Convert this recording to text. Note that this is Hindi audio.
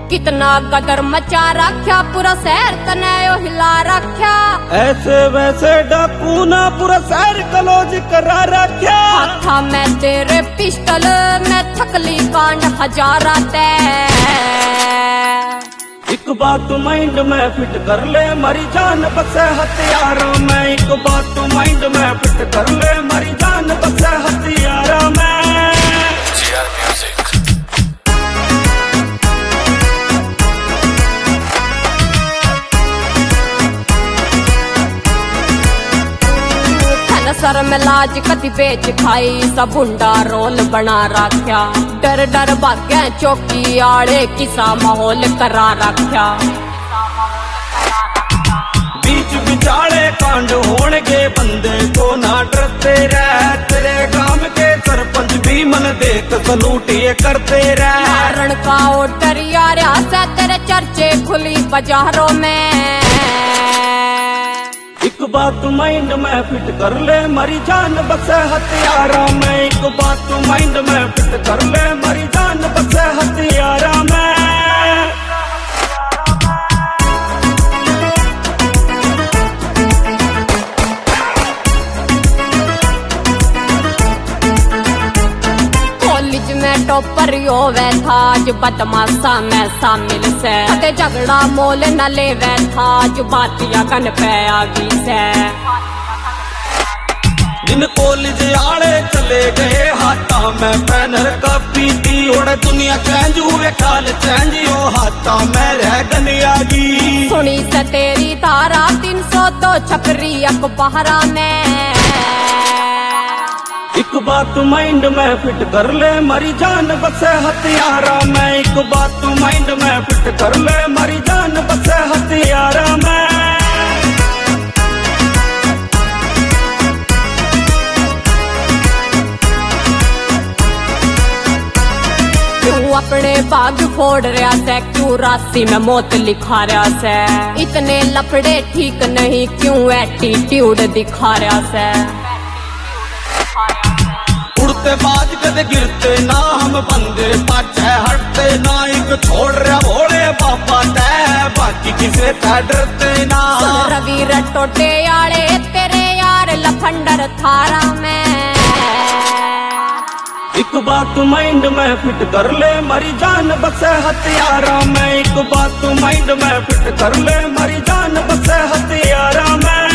कितना कदर मचा रखा, पूरा शहर तने हिला रखा। ऐसे वैसे डाकू ना पूरा शहर कलोज करा रखा। हाथा में तेरे पिस्टल में थकली कांड हजारा ते। एक बात माइंड में फिट कर ले, मरी जान बसे हथियारों में। एक बात माइंड में फिट कर ले, मरी जान बसे हथियारों में। सर में लाज कति बेच खाई, सब हुंडा रोल बना रखा। डर डर भाग्य चौकी आड़े किसा माहौल करा रखा। बीच बिचाले कांड होणगे बंदे को ना डरते रह। तेरे गांव के सरपंच भी मन देख सलूट ये करते रह। मारण का ऑर्डर यार से तेरे चर्चे खुली बाजारों में। एक बात माइंड में फिट कर ले, मरी जान बसे हथियारों में। एक बात माइंड में फिट कर ले, मरी जान बसे हथियारों में। कॉलेज में टॉपर होवे था, जो बदमाशा में शामिल से। कदे झगड़ा मोल न लेवे था, जो बातिया गन पे आगी से। दिन कॉलेज आड़े चले गए, हाथा में बैनर का पीती। उड़े दुनिया चेंज हुए, काल चेंज हो, हाथा में रह गनियागी। सुनी से तेरी तारा 302 छपरी अखबारा में। एक बात माइंड में फिट कर ले, मरी जान बसे हथियारों में। एक बात माइंड में फिट कर ले, मरी जान बसे हथियारों में। क्यों अपने बाग फोड़ रहा से, क्यों राशि में मौत लिखा रहा से। इतने लफड़े ठीक नहीं, क्यों एटीट्यूड दिखा रहा से। उड़ते बाज कदे गिरते ना, हम बंदे पाछे हटते ना। एक छोड़ रहा भोले बाबा तै, बाकी किसे तै डरते ना। रवि रटोटे आड़े तेरे यार लफंडर थारा में। एक बात माइंड में फिट कर ले, मरी जान बसे हथियारों में। एक बात माइंड में फिट कर ले, मरी जान बसे हथियारों में।